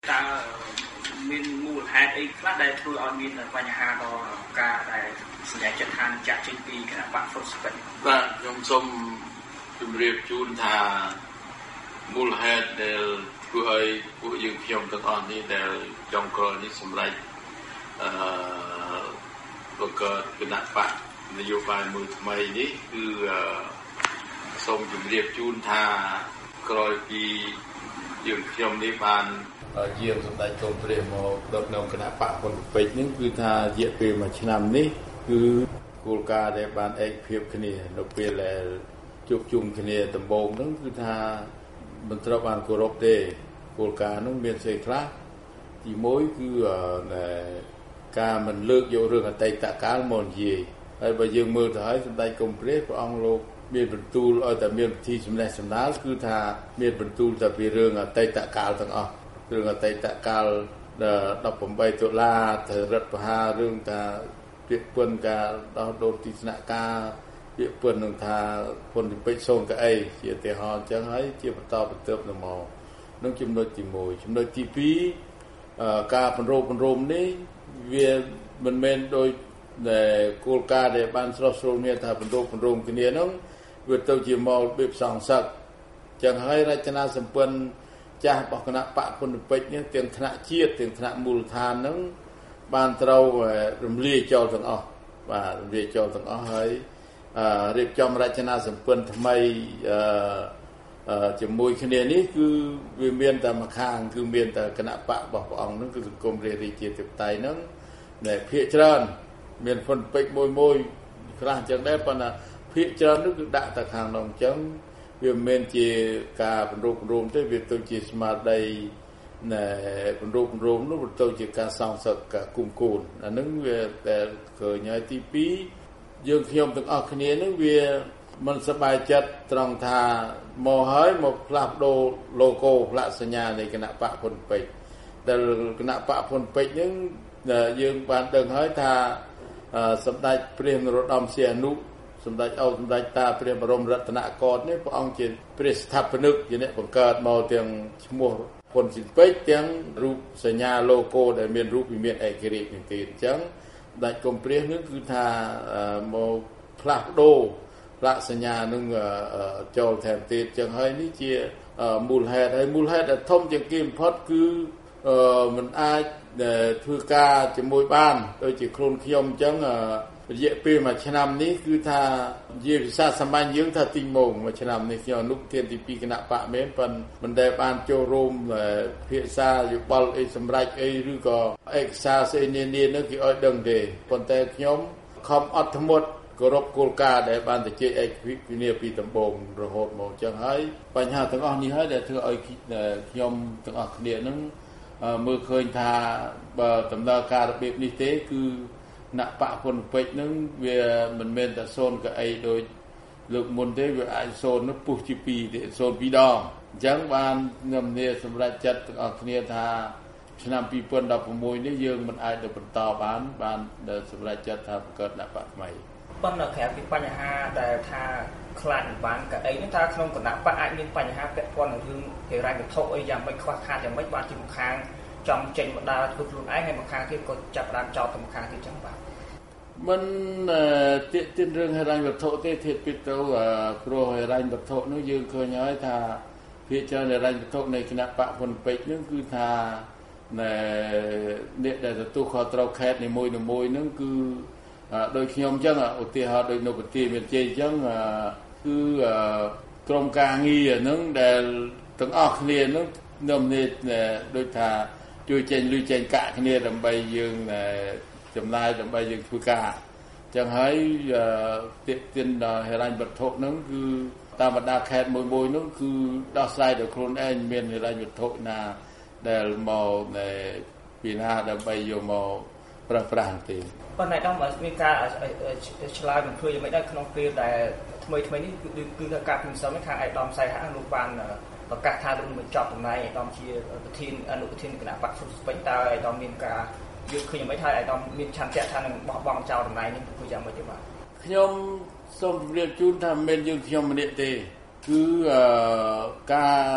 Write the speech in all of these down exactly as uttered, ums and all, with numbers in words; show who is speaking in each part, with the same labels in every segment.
Speaker 1: តើមានមូលហេតុអីខ្លះដែលធ្វើឲ្យមានបញ្ហាដល់ការដែលសញ្ញាចិត្តថាចាក់ចេញពីគណៈបកហ្វុតស្ពេច
Speaker 2: បាទខ្ញុំសូមជម្រាបជូនថាមូលហេតុដែលធ្វើឲ្យពួកយើងខ្ញុំទាំងអស់នេះដែលចុងក្រោយនេះសម្រេចអឺបង្កើតគណៈបកនយោបាយមួយថ្មីនេះគឺសូមជម្រាបជូនថាក្រោយពីយើងខ្ញុំនេះបានយាមសម្ដេចកុំព្រះមកដឹកនាំគណៈបកហ៊ុនពេជ្រនេះគឺថារយៈពេលមួយឆ្នាំនេះគឺគោលការណ៍ដែលបានឯកភាពគ្នានៅពេលដែលជួបជុំគ្នាដំបូងហ្នឹងគឺថាមិនត្រូវបានគោរពទេគោលការណ៍ហ្នឹងមានស្អីខ្លះទីមួយគឺការមិនលើកយករឿងអតីតកាលមកនិយាយហើយបើយើងមើលទៅហើយសម្ដេចកុំព្រះព្រះអង្គលោកមានបន្ទូលឲ្យតែមានពិធីសម្ដែងសម្ដាលគឺថាមានបន្ទូលតែពីរឿងអតីតកាលទាំងអស់រឿងអតីតកាលដប់ប្រាំបីតុលាទៅរដ្ឋប្រហាររឿងថាពាក្យពន្ធការដោះដូរទីស្នាក់ការពាក្យពន្ធនឹងថាពន្ធពេជ្រសូនកៅអីជាឧទាហរណ៍អញ្ចឹងហើយជាបន្តបន្ទាប់ទៅមកនឹងចំណុចទីមួយចំណុចទីពីរការបញ្រោបបញ្រោមនេះវាមិនមែនដោយដែលគោលការណ៍ដែលបានស្រស់ស្រួលមានថាបញ្រោបបញ្រោមគ្នានោះវាទៅជាមករបៀបសងសឹកអញ្ចឹងហើយរចនាសម្ព័ន្ធចាស់របស់គណៈបកហ៊ុនពេជ្រនេះទាំងថ្នាក់ជាតិទាំងថ្នាក់មូលដ្ឋានហ្នឹងបានត្រូវរំលាយចោលទាំងអស់បាទរំលាយចោលទាំងអស់ហើយរៀបចំរចនាសម្ព័ន្ធថ្មីជាមួយគ្នានេះគឺវាមានតែមួយខាងគឺមានតែគណៈបករបស់ព្រះអង្គហ្នឹងគឺសង្គមរាជរាជាធិបតេយ្យហ្នឹងដែលភាគច្រើនមានហ៊ុនពេជ្រមួយមួយខ្លះអញ្ចឹងដែរប៉ុន្តែភាគច្រើននោះគឺដាក់តែខាងនោះអញ្ចឹងវាមិនមែនជាការបញ្រួបបញ្រួមទេវាទៅជាស្មារតីណែបញ្រួបបញ្រួមនោះទៅជាការសងសឹកការគុំគូនអានឹងវាតែឃើញហើយទីពីរយើងខ្ញុំទាំងអស់គ្នានឹងវាមិនសប្បាយចិត្តត្រង់ថាមកហើយមកផ្លាស់ប្ដូរ logo ផ្លាកសញ្ញានៃគណៈបកហ៊ុនពេជ្រដែលគណៈបកហ៊ុនពេជ្រនឹងយើងបានដឹងហើយថាសម្ដេចព្រះនរោត្តមសីហនុសម្ដេចអោសម្ដេចតាព្រះបរមរតនកោដ្ឋនេះព្រះអង្គជាព្រះស្ថាបនិកជាអ្នកបង្កើតមកទាំងឈ្មោះហ៊ុនស៊ីនពេជ្រទាំងរូបសញ្ញា logo ដែលមានរូបវិមានឯករាជ្យនេះទៀតអញ្ចឹងសម្ដេចកុំព្រះនេះគឺថាមកផ្លាស់ប្ដូរផ្លាកសញ្ញានឹងចូលថែមទៀតអញ្ចឹងហើយនេះជាមូលហេតុហើយមូលហេតុដែលធំជាងគេបំផុតគឺមិនអាចធ្វើការជាមួយបានដូចជាខ្លួនខ្ញុំអញ្ចឹងរយៈពេលមួយឆ្នាំនេះគឺថានិយាយភាសាសាមញ្ញយើងថាទីងមងមួយឆ្នាំនេះខ្ញុំអនុទានទីពីរគណៈបកមែនប៉ុន្តែមិនដែលបានចូលរួមភាសាយោបល់អីសម្រាប់អីឬក៏ឯកសារស្អីនានានោះគេឲ្យដឹងទេប៉ុន្តែខ្ញុំខំអត់ធ្មត់គោរពគោលការណ៍ដែលបានទៅជាឯកវិញ្ញាពីដំបូងរហូតមកអញ្ចឹងហើយបញ្ហាទាំងអស់នេះហើយដែលធ្វើឲ្យខ្ញុំទាំងអស់គ្នានឹងមើលឃើញថាបើដំណើរការរបៀបនេះទេគឺគណៈបកហ៊ុនពេជ្រនឹងវាមិនមែនតែសូនកៅអីដូចលើកមុនទេវាអាចសូននោះពុះជាពីរទេសូនពីរដងអញ្ចឹងបានខ្ញុំនាសម្រាប់ចិត្តទាំងអស់គ្នាថាឆ្នាំពីរពាន់ដប់ប្រាំមួយនេះយើងមិនអាចទៅបន្តបានបានសម្រាប់ចិត្តថាបង្កើតគណៈបកថ្មី
Speaker 1: ប៉ុន្តែក្រៅពីបញ្ហាដែលថាខ្លាចមិនបានកៅអីនេះថាក្នុងគណៈបកអាចមានបញ្ហាពាក់ព័ន្ធនឹងរឿងហិរញ្ញវត្ថុអីយ៉ាងម៉េចខ្វះខាតយ៉ាងម៉េចបានជាម្ខាងចង់ចេញមកដើរធ្វើខ្លួនឯងហើយម្ខាងទៀតក៏ចាប់ដើមចោលទៅម្ខាងទៀតចឹងបាទ
Speaker 2: មិនទាក់ទាញរឿងហិរញ្ញវត្ថុទេធៀបពីទៅព្រោះហិរញ្ញវត្ថុនោះយើងឃើញហើយថាភាគច្រើនហិរញ្ញវត្ថុនៃគណៈបកហ៊ុនពេជ្រនោះគឺថាអ្នកដែលទទួលខុសត្រូវខេត្តនីមួយៗនោះគឺដោយខ្ញុំអញ្ចឹងឧទាហរណ៍ដោយនៅប្រទេសមានជ័យអញ្ចឹងគឺក្រុមការងារហ្នឹងដែលទាំងអស់គ្នាហ្នឹងខ្ញុំនេះដូចថាជួយចេញលុយចេញកាក់គ្នាដើម្បីយើងចំណាយដើម្បីយើងធ្វើការអញ្ចឹងហើយទាក់ទាញដល់ហិរញ្ញវត្ថុហ្នឹងគឺតាមបណ្ដាខេត្តមួយមួយហ្នឹងគឺដោះស្រាយដោយខ្លួនឯងមានហិរញ្ញវត្ថុណាដែលមកពីណាដើម្បីយកមកប្រើប្រាស់ទេ
Speaker 1: ប៉ុន្តែដល់មកមានការឆ្លើយមិនឃើញយ៉ាងម៉េចដែរក្នុងពេលដែលថ្មីថ្មីនេះគឺគឺការពិនិត្យនេះខាងឯកឧត្តមសៃហាលោកបានប្រកាសថាលោកនឹងបញ្ចប់តំណែងឯកឧត្តមជាប្រធានអនុប្រធានគណៈបកសុស្ពេញតើឯកឧត្តមមានការយកឃើញយ៉ាងម៉េចហើយឯកឧត្តមមានឆន្ទៈថានឹងបោះបង់ចោលតំណែងនេះគឺយ៉ាងម៉េចទេបាទ
Speaker 2: ខ្ញុំសូមជម្រាបជូនថាមិនមែនយើងខ្ញុំម្នាក់ទេគឺការ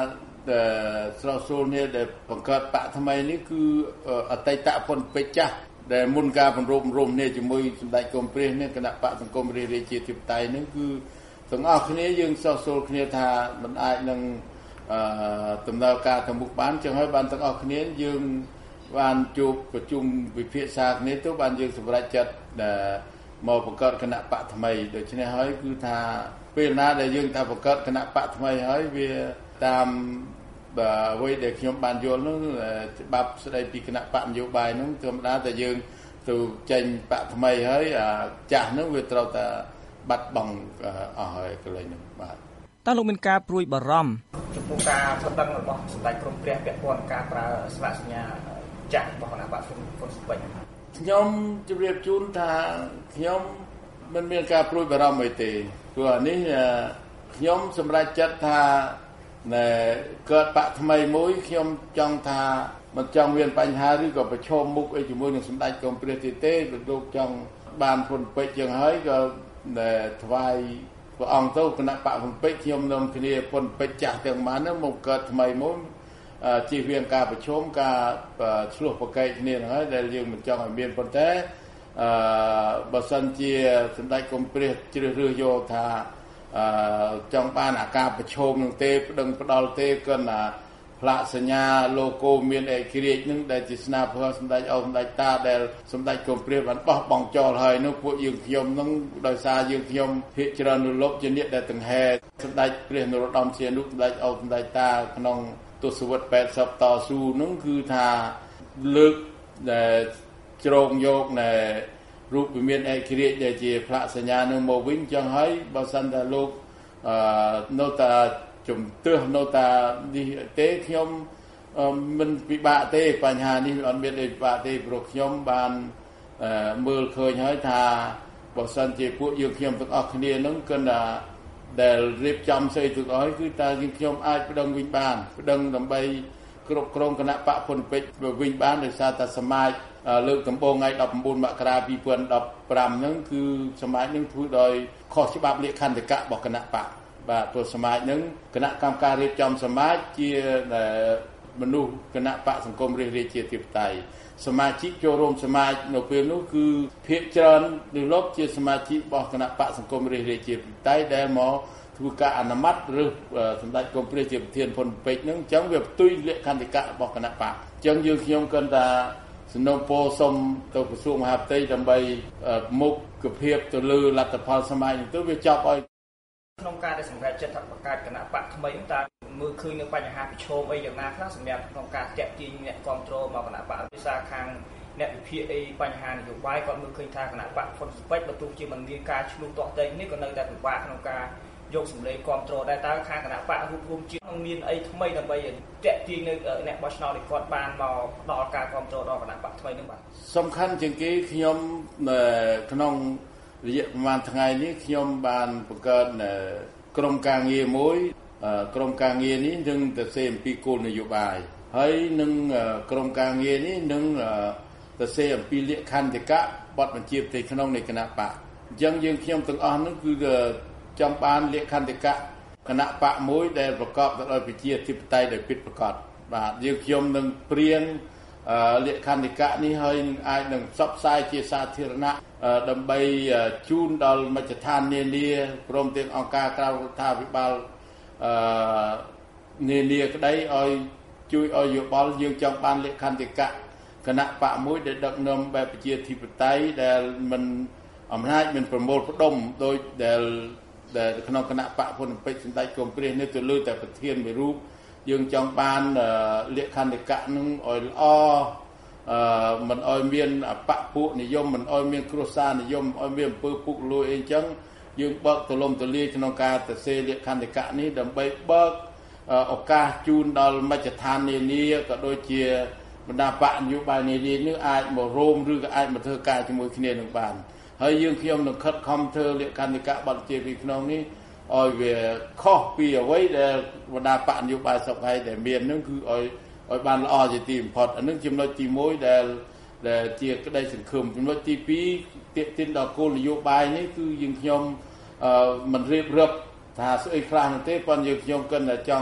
Speaker 2: ស្រោសូលនេះដែលបង្កើតបកថ្មីនេះគឺអតីតពន្ធពេជ្រចាស់ដែលមុនការបង្រួបបង្រួមគ្នាជាមួយសម្ដេចកុម្ពព្រះនេះគណៈបកសង្គមរាជរាជាធិបតេយ្យនេះគឺទាំងអស់គ្នាយើងស្រោសូលគ្នាថាមិនអាចនឹងអឺដំណើរការទៅមុខបានចឹងហើយបានទាំងអស់គ្នាយើងបានជួបប្រជុំវិភាសាគ្នាទៅបានយើងសម្រេចចិត្តមកបង្កើតគណៈបកថ្មីដូច្នេះហើយគឺថាពេលណាដែលយើងថាបង្កើតគណៈបកថ្មីហើយវាតាមអ្វីដែលខ្ញុំបានយល់នោះច្បាប់ស្ដីពីគណៈបកនយោបាយនោះធម្មតាតែយើងទៅចេញបកថ្មីហើយចាស់នោះវាត្រូវតែបាត់បង់អស់ហើយកន្លែងនោះបាទ
Speaker 1: តើលោកមានការព្រួយបារម្ភចំពោះការផ្ដឹងរបស់សម្ដេចក្រមព្រះពាក់ព័ន្ធការប្រើស្លាកសញ្ញាចាស់របស់គណៈបកហ៊ុនស៊ុបពេជ្រ
Speaker 2: ខ្ញុំជម្រាបជូនថាខ្ញុំមិនមានការព្រួយបារម្ភអីទេព្រោះអានេះខ្ញុំសម្រេចចិត្តថាណែកើតបកថ្មីមួយខ្ញុំចង់ថាមិនចង់មានបញ្ហាឬក៏ប្រឈមមុខអីជាមួយនឹងសម្ដេចក្រមព្រះទេទេលោកចង់បានហ៊ុនពេជ្រចឹងហើយក៏ថ្វាយព្រះអង្គទៅគណៈបកហ៊ុនពេជ្រខ្ញុំនាំគ្នាហ៊ុនពេជ្រចាស់ទាំងបាននោះមកកើតថ្មីមួយជៀសវាងការប្រឈមការឆ្លោះប្រកែកគ្នាហ្នឹងហើយដែលយើងមិនចង់ឲ្យមានប៉ុន្តែអឺបើសិនជាសម្ដេចក្រមព្រះជ្រើសរើសយកថាអឺចង់បានអាការប្រឈមនឹងទេប្តឹងផ្ដាល់ទេគន់អាផ្លាកសញ្ញា logo មានឯករាជ្យនឹងដែលជាស្នាព្រះសម្ដេចអោសម្ដេចតាដែលសម្ដេចក្រមព្រះបានបោះបង់ចោលហើយនោះពួកយើងខ្ញុំនឹងដោយសារយើងខ្ញុំភាគច្រើននៅលោកជាអ្នកដែលដង្ហែសម្ដេចព្រះនរោត្តមសីហនុសម្ដេចអោសម្ដេចតាក្នុងទសវត្សរ៍แปดสิบតស៊ូនោះគឺថាលើកដែលជ្រងយកនៃរូបវិមានឯករាជ្យដែលជាផ្លាកសញ្ញានឹងមកវិញចឹងហើយបើសិនតែលោកអឺនៅតែជំទាស់នៅតែនេះទេខ្ញុំមិនពិបាកទេបញ្ហានេះអត់មានអីពិបាកទេព្រោះខ្ញុំបានមើលឃើញហើយថាបើសិនជាពួកយើងខ្ញុំទាំងអស់គ្នានឹងគិតថាដែលរៀបចំស្អីទាំងអស់គឺតើយើងខ្ញុំអាចប្តឹងវិញបានប្តឹងដើម្បីគ្រប់គ្រងគណៈបកហ៊ុនពេជ្រវិញបានដោយសារតែសមាជលើកដំបូងថ្ងៃដប់ប្រាំបួនមករាពីរពាន់ដប់ប្រាំហ្នឹងគឺសមាជនឹងធ្វើដោយខុសច្បាប់លក្ខន្តិកៈរបស់គណៈបកបាទព្រោះសមាជនឹងគណៈកម្មការរៀបចំសមាជជាមនុស្សគណៈបកសង្គមរាជរាជាធិបតេយ្យសមាជិកចូលរួមសមាជនៅពេលនោះគឺភាគច្រើននៅលោកជាសមាជិករបស់គណៈបកសង្គមរាជរាជាធិបតេយ្យដែលមកធ្វើការអនុម័តឬសម្ដេចក្រមព្រះជាប្រធានហ៊ុនពេជ្រហ្នឹងអញ្ចឹងវាផ្ទុយលក្ខន្តិកៈរបស់គណៈបកអញ្ចឹងយើងខ្ញុំគិតថាសំណូមពរសូមទៅក្រសួងមហាផ្ទៃដើម្បីមុខភាពទៅលើលទ្ធផលសមាជទៅវាចប់ឲ្យ
Speaker 1: ក្នុងការដែលសម្រេចចិត្តបង្កើតគណៈបកថ្មីតើមើលឃើញនៅបញ្ហាប្រឈមអីយ៉ាងណាខ្លះសម្រាប់ក្នុងការតាក់ទាញអ្នកគ្រប់គ្រងមកគណៈបកវិសាខាងអ្នកវិភាគអីបញ្ហានយោបាយគាត់មើលឃើញថាគណៈបកហ៊ុនស៊ុបពេជ្របើទោះជាមិនមានការឆ្លុះទាស់តែនេះក៏នៅតែពិបាកក្នុងការយកសម្លេងគ្រប់គ្រងដែរតើខាងគណៈបករួមរួមជាតិនឹងមានអីថ្មីដើម្បីតាក់ទាញនៅអ្នកបោះឆ្នោតដែលគាត់បានមកដល់ការគ្រប់គ្រងដល់គណៈបកថ្មីនឹងបាទ
Speaker 2: សំខាន់ជាងគេខ្ញុំក្នុងរយៈប្រហែលថ្ងៃនេះខ្ញុំបានបង្កើតក្រុមការងារមួយក្រុមការងារនេះនឹងទៅសេអំពីគោលនយោបាយហើយនឹងក្រុមការងារនេះនឹងទៅសេអំពីលក្ខន្តិកៈបទបញ្ជាផ្ទៃក្នុងនៃគណៈបកអញ្ចឹងយើងខ្ញុំទាំងអស់នោះគឺចង់បានលក្ខន្តិកៈគណៈបកមួយដែលប្រកបទៅដោយប្រជាធិបតេយ្យដោយពិតប្រាកដបាទយើងខ្ញុំនឹងព្រៀងលក្ខន្តិកៈនេះហើយអាចនឹងផ្សព្វផ្សាយជាសាធារណៈដើម្បីជូនដល់មជ្ឈដ្ឋាននានាព្រមទាំងអង្គការក្រៅរដ្ឋាភិបាលអឺនានាក្តីឲ្យជួយឲ្យយោបល់យើងចង់បានលក្ខន្តិកៈគណៈបកមួយដែលដឹកនាំបែបប្រជាធិបតេយ្យដែលមិនអំណាចមិនប្រមូលផ្ដុំដោយដែលដែលក្នុងគណៈបកហ៊ុនពេជ្រសម្ដេចក្រមព្រះនេះទៅលើតែប្រធានមួយរូបយើងចង់បានលក្ខន្តិកៈនឹងឲ្យល្អអឺមិនឲ្យមានបកពួកនិយមមិនឲ្យមានគ្រួសារនិយមឲ្យមានអំពើពុករលួយអីចឹងយើងបើកទលំទលាយក្នុងការទៅសេលក្ខន្តិកៈនេះដើម្បីបើកឱកាសជូនដល់មជ្ឈដ្ឋាននានាក៏ដូចជាបណ្ដាបកនយោបាយនានានេះអាចមករោមឬក៏អាចមកធ្វើការជាមួយគ្នានឹងបានហើយយើងខ្ញុំនឹងខិតខំធ្វើលក្ខន្តិកៈបទជាពីក្នុងនេះឲ្យវាខុសពីអ្វីដែលបណ្ដាបកនយោបាយសពហើយដែលមាននឹងគឺឲ្យឲ្យបានល្អជាទីបំផុតអានឹងចំណុចទីមួយដែលដែលជាក្តីសង្ឃឹមចំណុចទីពីរទាក់ទាញដល់គោលនយោបាយនេះគឺយើងខ្ញុំអឺមិនរៀបរាប់ថាស្អីខ្លះនោះទេប៉ុន្តែយើងខ្ញុំគិតថាចង់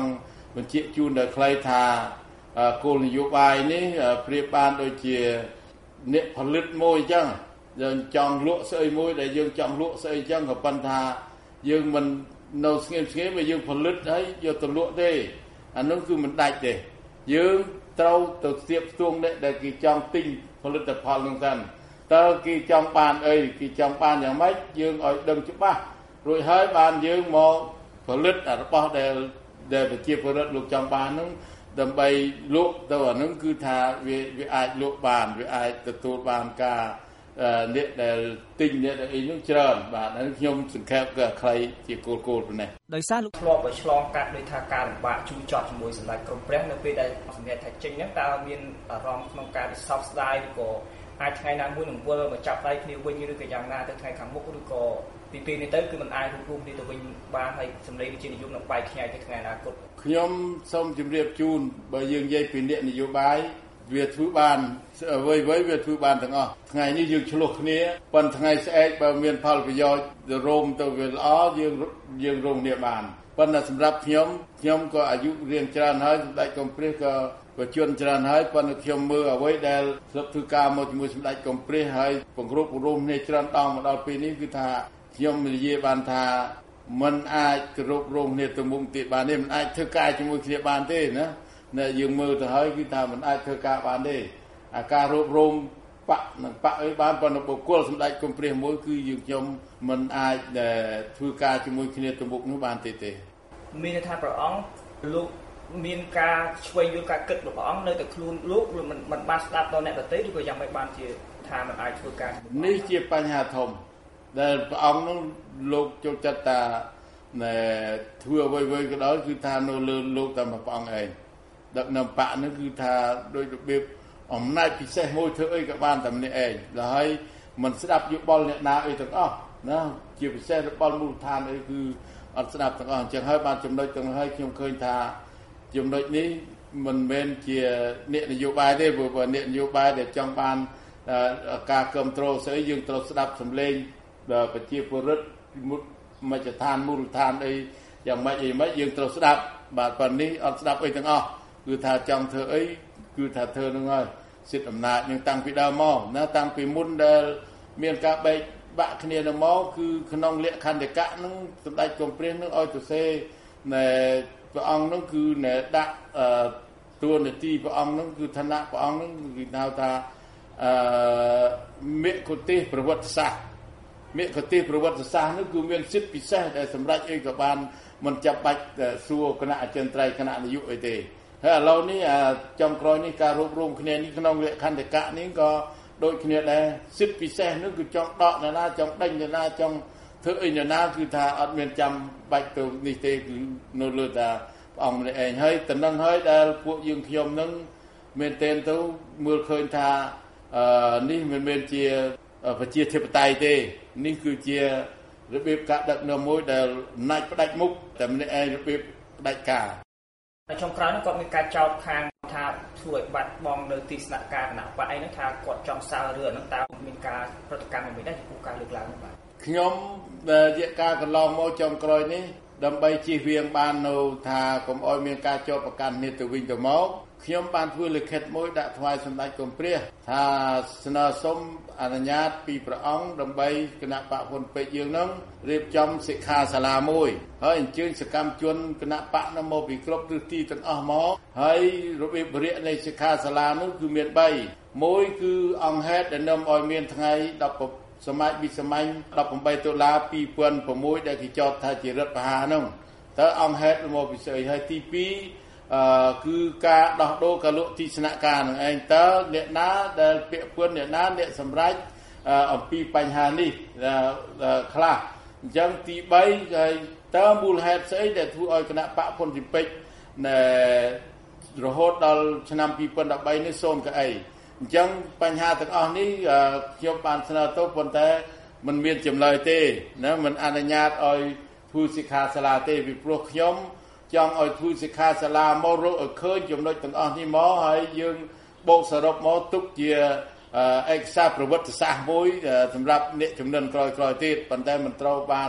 Speaker 2: បញ្ជាក់ជូនដល់ខ្លីថាគោលនយោបាយនេះប្រៀបបានដូចជាអ្នកផលិតមួយអញ្ចឹងយើងចង់លក់ស្អីមួយដែលយើងចង់លក់ស្អីអញ្ចឹងក៏ប៉ុន្តែយើងមិននៅស្ងៀមស្ងៀមបើយើងផលិតហើយយកទៅលក់ទេអានោះគឺមិនដាច់ទេយើងត្រូវទៅស្ទាបស្ទងអ្នកដែលគេចង់ទិញផលិតផលនោះសិនតើគេចង់បានអីគេចង់បានយ៉ាងម៉េចយើងឲ្យដឹងច្បាស់រួចហើយបានយើងមកផលិតរបស់ដែលដែលប្រជាពលរដ្ឋលោកចង់បាននោះដើម្បីលក់ទៅអានោះគឺថាវាវាអាចលក់បានវាអាចទទួលបានការអ្នកដែលទិញអ្នកដែលអីនោះច្រើនបាទហើយខ្ញុំសង្ខេបក៏ខ្លីជាគោលគោលប៉ុណ្ណេះ
Speaker 1: ដោយសារលោកធ្លាប់ឲ្យឆ្លងកាត់ដោយថាការលំបាកជួយចត់ជាមួយសម្ដេចក្រមព្រះនៅពេលដែលសម្ដេចថាចេញហ្នឹងតើមានអារម្មណ៍ក្នុងការសោកស្ដាយឬក៏អាចថ្ងៃណាមួយនឹងវិលមកចាប់ដៃគ្នាវិញឬក៏យ៉ាងណាទៅថ្ងៃខាងមុខឬក៏ពីពេលនេះទៅគឺមិនអាចរួមរួមគ្នាទៅវិញបានហើយសម្លេងវិជានិយមនឹងបែកខ្ញែកទៅថ្ងៃអនាគត
Speaker 2: ខ្ញុំសូមជម្រាបជូនបើយើងនិយាយពីអ្នកនយោបាយវាធ្វើបានអ្វីៗវាធ្វើបានទាំងអស់ថ្ងៃនេះយើងឆ្លោះគ្នាប៉ុន្តែថ្ងៃស្អែកបើមានផលប្រយោជន៍រោមទៅវាល្អយើងយើងរងគ្នាបានប៉ុន្តែសម្រាប់ខ្ញុំខ្ញុំក៏អាយុរៀងច្រើនហើយសម្ដេចកុម្ពះក៏បច្ចុប្បន្នច្រើនហើយប៉ុន្តែខ្ញុំមើលអ្វីដែលស្រុកធ្វើការមកជាមួយសម្ដេចកុម្ពះហើយពង្រប់រោមគ្នាច្រើនដងមកដល់ពេលនេះគឺថាខ្ញុំនិយាយបានថាมันអាចគោរពរោមគ្នាទៅមុខទៀតបានទេมันអាចធ្វើការជាមួយគ្នាបានទេណានៅយើងមើលទៅហើយគឺថាมันអាចធ្វើការបានទេអាការរួបរមបកនឹងបកអីបានប៉ុន្តែបុគ្គលសម្ដេចកុម្ពះមួយគឺយើងខ្ញុំมันអាចធ្វើការជាមួយគ្នាទៅមុខនោះបានទេទេ
Speaker 1: មានថាព្រះអង្គលោកមានការឆ្វេងយល់ការគិតរបស់ព្រះអង្គនៅតែខ្លួនលោកឬមិនមិនបានស្ដាប់ដល់អ្នកដទៃឬក៏យ៉ាងម៉េចបានជាថាมันអាចធ្វើការ
Speaker 2: នេះជាបញ្ហាធំដែលព្រះអង្គនោះលោកចូលចិត្តថាធ្វើអ្វីៗក៏ដោយគឺថានៅលើលោកតែមួយព្រះអង្គឯងដឹកនាំបកនោះគឺថាដោយរបៀបអំណាចពិសេសមួយធ្វើអីក៏បានតែម្នាក់ឯងដល់ហើយមិនស្ដាប់យោបល់អ្នកណាអីទាំងអស់ណាជាពិសេសយោបល់មូលដ្ឋានអីគឺអត់ស្ដាប់ទាំងអស់អញ្ចឹងហើយបានចំណុចទាំងហើយខ្ញុំឃើញថាចំណុចនេះមិនមែនជាអ្នកនយោបាយទេព្រោះអ្នកនយោបាយដែលចង់បានការគ្រប់គ្រងស្អីយើងត្រូវស្ដាប់សំឡេងប្រជាពលរដ្ឋមជ្ឈដ្ឋានមូលដ្ឋានអីយ៉ាងម៉េចអីម៉េចយើងត្រូវស្ដាប់បាទប៉ុន្តែនេះអត់ស្ដាប់អីទាំងអស់គឺថាចង់ធ្វើអីគឺថាធ្វើនឹងហើយសិទ្ធិអំណាចនឹងតាំងពីដើមមកណាតាំងពីមុនដែលមានការបែកបាក់គ្នានឹងមកគឺក្នុងលក្ខន្តិកៈនឹងសម្ដេចកុម្ពះនឹងឲ្យទៅសេណែព្រះអង្គនឹងគឺណែដាក់តួនាទីព្រះអង្គនឹងគឺឋានៈព្រះអង្គនឹងគឺហៅថាអឺមេកុទេសប្រវត្តិសាស្ត្រមេកុទេសប្រវត្តិសាស្ត្រនោះគឺមានសិទ្ធិពិសេសដែលសម្រាប់អីក៏បានមិនចាំបាច់សួរគណៈអចិន្ត្រៃយ៍គណៈនាយកអីទេហើយឥឡូវនេះចំក្រោយនេះការរួបរวมគ្នានេះក្នុងលក្ខន្តិកៈនេះក៏ដូចគ្នាដែរសិទ្ធិពិសេសនោះគឺចង់ដកអ្នកណាចង់ដេញអ្នកណាចង់ធ្វើអីអ្នកណាគឺថាអត់មានចាំបាច់ទៅនេះទេគឺនៅលើតែព្រះអង្គម្នាក់ឯងហើយតំណឹងហើយដែលពួកយើងខ្ញុំនឹងមែនទែនទៅមើលឃើញថាអឺនេះមិនមែនជាប្រជាធិបតេយ្យទេនេះគឺជារបៀបការដឹកនាំមួយដែលអំណាចផ្ដាច់មុខតែម្នាក់ឯងរបៀបផ្ដាច់ការ
Speaker 1: តែចុងក្រោយនោះគាត់មានការចោទខាងថាធ្វើឲ្យបាត់បង់នៅទីស្នាក់ការគណៈបកអីហ្នឹងថាគាត់ចង់សាលរឿងហ្នឹងតើមានការប្រតិកម្មមិនដែរចំពោះការលើកឡើងនេះបាទ
Speaker 2: ខ្ញុំដែលជាការកន្លងមកចុងក្រោយនេះដើម្បីជៀសវាងបាននៅថាកុំឲ្យមានការចោទប្រកាន់គ្នាទៅវិញទៅមកខ្ញុំបានធ្វើលិខិតមួយដាក់ថ្វាយសម្ដេចកុម្ពះថាស្នើសុំអនុញ្ញាតពីព្រះអង្គដើម្បីគណៈបកហ៊ុនពេជ្រយើងនឹងរៀបចំសិក្ខាសាលាមួយហើយអញ្ជើញសកម្មជនគណៈបកនោះមកពីគ្រប់ទិសទីទាំងអស់មកហើយរបៀបរៀបនៃសិក្ខាសាលានោះគឺមានបីមួយគឺអង្គហេតុដែលនាំឲ្យមានថ្ងៃដប់សម័យវិសម័យដប់ប្រាំតុលាពីរពាន់ប្រាំមួយដែលគេចោទថាជារដ្ឋប្រហារនោះតើអង្គហេតុមកពីស្អីហើយទីពីរអឺគឺការដោះដូរការលក់ទីស្នាក់ការនឹងឯងតើអ្នកណាដែលពាក់ព័ន្ធអ្នកណាអ្នកសម្រេចអំពីបញ្ហានេះខ្លះអញ្ចឹងទីបីហើយតើមូលហេតុស្អីដែលធ្វើឲ្យគណៈបកហ៊ុនស៊ិនពេជ្រណែរហូតដល់ឆ្នាំពីរពាន់ដប់បីនេះសូនកៅអីអញ្ចឹងបញ្ហាទាំងអស់នេះខ្ញុំបានស្នើទៅប៉ុន្តែมันមានចម្លើយទេណាมันអនុញ្ញាតឲ្យធ្វើសិក្ខាសាលាទេពីព្រោះខ្ញុំចង់ឲ្យធ្វើសិក្ខាសាលាមករកឲ្យឃើញចំណុចទាំងអស់នេះមកហើយយើងបូកសរុបមកទុកជាឯកសារប្រវត្តិសាស្ត្រមួយសម្រាប់អ្នកជំនាន់ក្រោយៗទៀតប៉ុន្តែមិនត្រូវបាន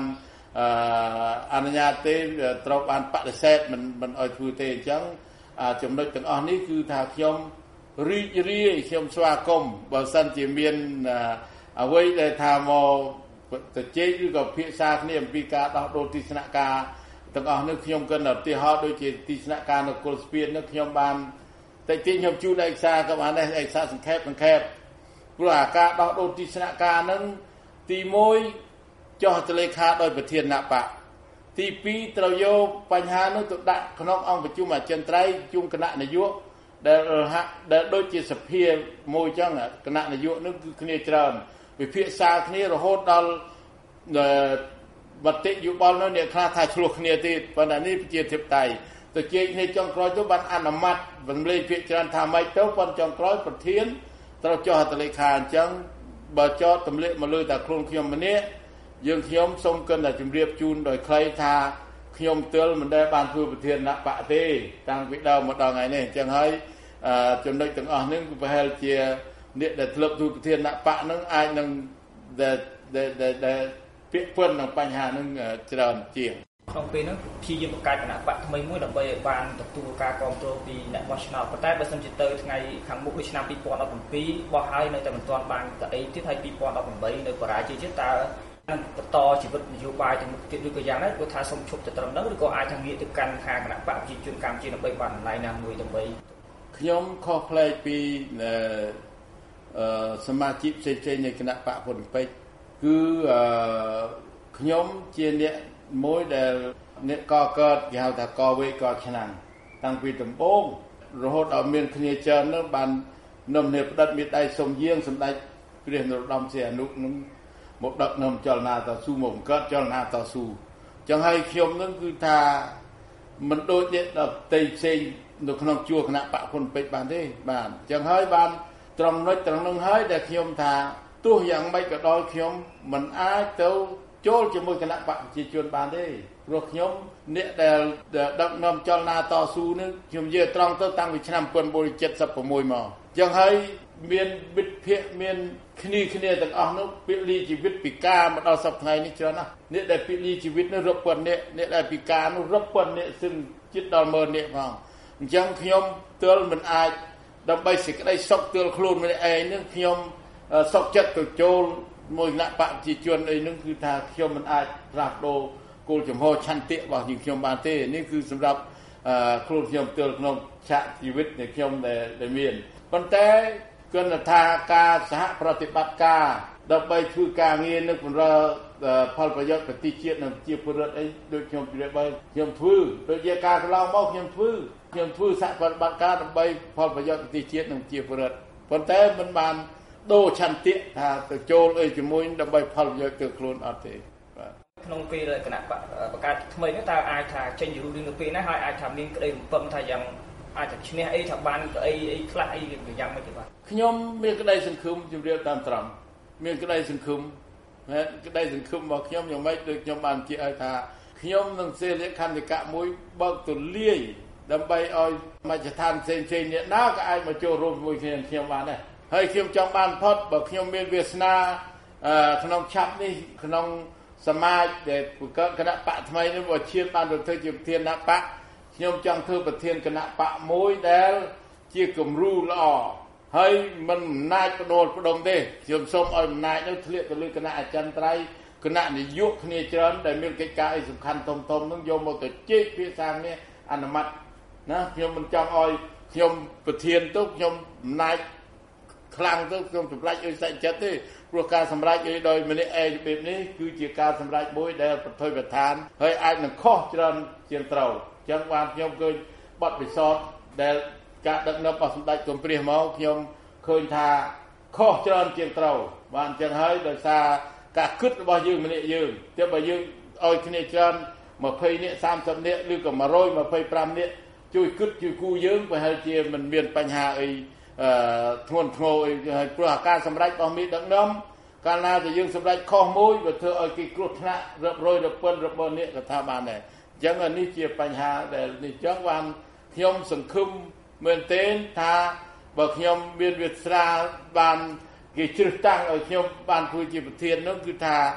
Speaker 2: អនុញ្ញាតទេត្រូវបានបដិសេធមិនមិនឲ្យធ្វើទេអញ្ចឹងចំណុចទាំងអស់នេះគឺថាខ្ញុំរីករាយខ្ញុំស្វាគមន៍បើសិនជាមានអ្វីដែលថាមកទៅជែកឬក៏ពិភាក្សាគ្នាអំពីការដោះដូរទីស្នាក់ការទាំងអស់នេះខ្ញុំក៏ឧទាហរណ៍ដូចជាទីស្នាក់ការនគរស្ពាននេះខ្ញុំបានតែទីខ្ញុំជូនឯកសារក៏បានដែរឯកសារសង្ខេបសង្ខេបព្រោះអាការដោះដូរទីស្នាក់ការហ្នឹងទីមួយចុះហត្ថលេខាដោយប្រធានគណៈបកទីពីរត្រូវយកបញ្ហានោះទៅដាក់ក្នុងអង្គប្រជុំអចិន្ត្រៃយ៍ជុំគណៈនាយកដែលហាក់ដែលដូចជាសភាមួយចឹងគណៈនាយកនោះគឺគ្នាច្រើនវិភាសាគ្នារហូតដល់មតិយោបល់នោះអ្នកខ្លះថាឆ្លោះគ្នាទៀតប៉ុន្តែនេះប្រជាធិបតេយ្យទៅជែកគ្នាចុងក្រោយទៅបានអនុម័តរំលែកភាគច្រើនថាម៉េចទៅប៉ុន្តែចុងក្រោយប្រធានត្រូវចុះហត្ថលេខាអញ្ចឹងបើចោតទម្លាក់មកលើតែខ្លួនខ្ញុំម្នាក់យើងខ្ញុំសូមគិតតែជម្រាបជូនដោយខ្លីថាខ្ញុំទើលមិនដែលបានធ្វើប្រធានគណៈបកទេតាំងពីដើមមកដល់ថ្ងៃនេះអញ្ចឹងហើយចំណុចទាំងអស់នេះគឺប្រហែលជាអ្នកដែលធ្លាប់ធ្វើប្រធានគណៈបកនឹងអាចនឹងដែលដែលពាក្យពន្ធនឹងបញ្ហានឹងច្រើនជាង
Speaker 1: ក្នុងពេលហ្នឹងព្យាយាមបង្កើតគណៈបកថ្មីមួយដើម្បីឲ្យបានទទួលការគាំទ្រពីអ្នកបោះឆ្នោតប៉ុន្តែបើសិនជាទៅថ្ងៃខាងមុខដូចឆ្នាំពីរពាន់ដប់ប្រាំពីរបោះហើយនៅតែមិនទាន់បានទៅអីទៀតហើយពីរពាន់ដប់ប្រាំបីនៅបរាជ័យទៀតតើបន្តជីវិតនយោបាយទៅមុខទៀតឬក៏យ៉ាងណាគាត់ថាសូមឈប់ទៅត្រឹមហ្នឹងឬក៏អាចថាងាកទៅកាន់ខាងគណៈបកប្រជាជនកម្ពុជាដើម្បីបានតម្លៃណាមួយដើម្បី
Speaker 2: ខ្ញុំខុសប្លែកពីអឺសមាជិកផ្សេងៗនៃគណៈបកពុនពេជ្រគឺអឺខ្ញុំជាអ្នកមួយដែលអ្នកកកើតគេហៅថាកវេកឆ្នាំតាំងពីដំបូងរហូតដល់មានគ្នាច្រើននោះបាននឹមនេះផ្ដិតមានដៃសុំយាងសម្ដេចព្រះនរោត្តមសីហនុនឹងមកដឹកនាំចលនាតស៊ូមកបង្កើតចលនាតស៊ូចឹងហើយខ្ញុំនឹងគឺថាមិនដូចអ្នកដទៃផ្សេងនៅក្នុងជួរគណៈបកហ៊ុនពេជ្របានទេបាទចឹងហើយបានត្រង់នោះត្រង់នោះហើយដែលខ្ញុំថាទោះយ៉ាងម៉េចក៏ដោយខ្ញុំមិនអាចទៅចូលជាមួយគណៈបកប្រជាជនបានទេព្រោះខ្ញុំអ្នកដែលដឹកនាំចលនាតស៊ូនេះខ្ញុំនិយាយត្រង់ទៅតាំងពីឆ្នាំnineteen seventy-sixមកចឹងហើយមានវិទ្យាមានគ្នាគ្នាទាំងអស់នោះពលីជីវិតពិការមកដល់សប្តាហ៍នេះច្រើនណាស់អ្នកដែលពលីជីវិតនោះរាប់ពាន់អ្នកអ្នកដែលពិការនោះរាប់ពាន់អ្នកซึ่งជិតដល់ម៉ឺនអ្នកផងអញ្ចឹងខ្ញុំទល់មិនអាចដើម្បីសេចក្តីសុខទល់ខ្លួនម្នាក់ឯងនឹងខ្ញុំសុខចិត្តទៅចូលមួយគណៈបកប្រជាជនអីហ្នឹងគឺថាខ្ញុំមិនអាចផ្លាស់ប្ដូរគោលចំហឆន្ទៈរបស់យើងខ្ញុំបានទេនេះគឺសម្រាប់ខ្លួនខ្ញុំទល់ក្នុងឆាកជីវិតនៃខ្ញុំដែលមានប៉ុន្តែគណថាការសហប្រតិបត្តិការដើម្បីធ្វើការងារនឹងបំរើផលប្រយោជន៍ប្រទេសជាតិនិងប្រជាពលរដ្ឋអីដូចខ្ញុំជម្រាបហើយខ្ញុំធ្វើដូចជាការកន្លងមកខ្ញុំធ្វើខ្ញុំធ្វើសហប្រតិបត្តិការដើម្បីផលប្រយោជន៍ប្រទេសជាតិនិងប្រជាពលរដ្ឋប៉ុន្តែមិនបានដូរឆន្ទៈថាទៅចូលអីជាមួយដើម្បីផលប្រយោជន៍ទៅខ្លួនអត់ទេបាទ
Speaker 1: ក្នុងពេលគណៈបង្កើតថ្មីនេះតើអាចថាចេញយូរនៅពេលណាហើយអាចថាមានក្តីរំពឹងថាយ៉ាងអាចจะឈ្នះអីថាបានអីអីខ្លះអីយ៉ាងម៉េចទេបាទ
Speaker 2: ខ្ញុំមានក្តីសង្ឃឹមជម្រាបតាមត្រង់មានក្តីសង្ឃឹមហើយក្តីសង្ឃឹមរបស់ខ្ញុំយ៉ាងម៉េចដូចខ្ញុំបានជឿឲ្យថាខ្ញុំនឹងសេលខន្តិកៈមួយបើកទូលាយដើម្បីឲ្យមជ្ឈដ្ឋានផ្សេងផ្សេងអ្នកណាក៏អាចមកចូលរួមជាមួយគ្នាខ្ញុំបានដែរហើយខ្ញុំចង់បានផុតបើខ្ញុំមានវាសនាក្នុងឆាប់នេះក្នុងសមាជដែលបង្កើតគណៈបកថ្មីនេះបើឈានបានទៅធ្វើជាប្រធានគណៈបកខ្ញុំចង់ធ្វើប្រធានគណៈបកមួយដែលជាគំរូល្អហើយមិនអំណាចបដូរផ្ដុំទេខ្ញុំសូមឲ្យអំណាចនោះធ្លាក់ទៅលើគណៈអចិន្ត្រៃយ៍គណៈនាយកគ្នាច្រើនដែលមានកិច្ចការអីសំខាន់ធំធំនឹងយកមកទៅជែកភាសាគ្នាអនុម័តណាខ្ញុំមិនចង់ឲ្យខ្ញុំប្រធានទៅខ្ញុំអំណាចខ្លាំងទៅខ្ញុំសម្រេចអីសាច់ចិត្តទេព្រោះការសម្រេចអីដោយម្នាក់ឯងបែបនេះគឺជាការសម្រេចមួយដែលប្រថុយប្រឋានហើយអាចនឹងខុសច្រើនជាងត្រូវអញ្ចឹងបានខ្ញុំឃើញបទពិសោធន៍ដែលការដឹកនាំរបស់សម្ដេចកុម្ពះមកខ្ញុំឃើញថាខុសច្រើនជាងត្រូវបានអញ្ចឹងហើយដោយសារការគិតរបស់យើងម្នាក់យើងតែបើយើងឲ្យគ្នាច្រើនtwentyនាក់thirtyនាក់ឬក៏one hundred twenty-fiveនាក់ជួយគិតជួយគូយើងប្រហែលជាមិនមានបញ្ហាអីអឺធ្ងន់ធ្ងរអីហើយព្រោះការសម្រេចរបស់មេដឹកនាំកាលណាដែលយើងសម្រេចខុសមួយវាធ្វើឲ្យគេគ្រោះថ្នាក់រាប់រយរាប់ពាន់រាប់ពាន់នាក់ក៏ថាបានដែរអញ្ចឹងនេះជាបញ្ហាដែលនេះចឹងបានខ្ញុំសង្ឃឹមមែនទែនថាបើខ្ញុំមានវាសនាបានគេជ្រើសតាំងឲ្យខ្ញុំបានធ្វើជាប្រធាននោះគឺថា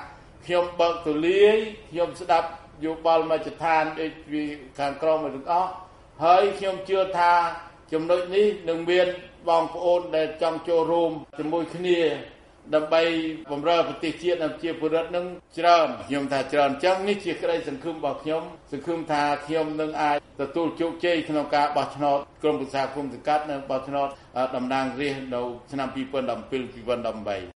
Speaker 2: ខ្ញុំបើកទូលាយខ្ញុំស្ដាប់យោបល់មកចឋានដូចពីខាងក្រមទាំងអស់ហើយខ្ញុំជឿថាចំណុចនេះនឹងមានបងប្អូនដែលចង់ចូលរួមជាមួយគ្នាដើម្បីបម្រើប្រទេសជាតិនិងជាពលរដ្ឋនឹងច្រើនខ្ញុំថាច្រើនអញ្ចឹងនេះជាក្តីសង្ឃឹមរបស់ខ្ញុំសង្ឃឹមថាខ្ញុំនឹងអាចទទួលជោគជ័យក្នុងការបោះឆ្នោតក្រុមប្រឹក្សាគុំសង្កាត់និងបោះឆ្នោតតំណាងរាស្ត្រនៅឆ្នាំពីរពាន់ដប់ពីរ ពីរពាន់ដប់ប្រាំ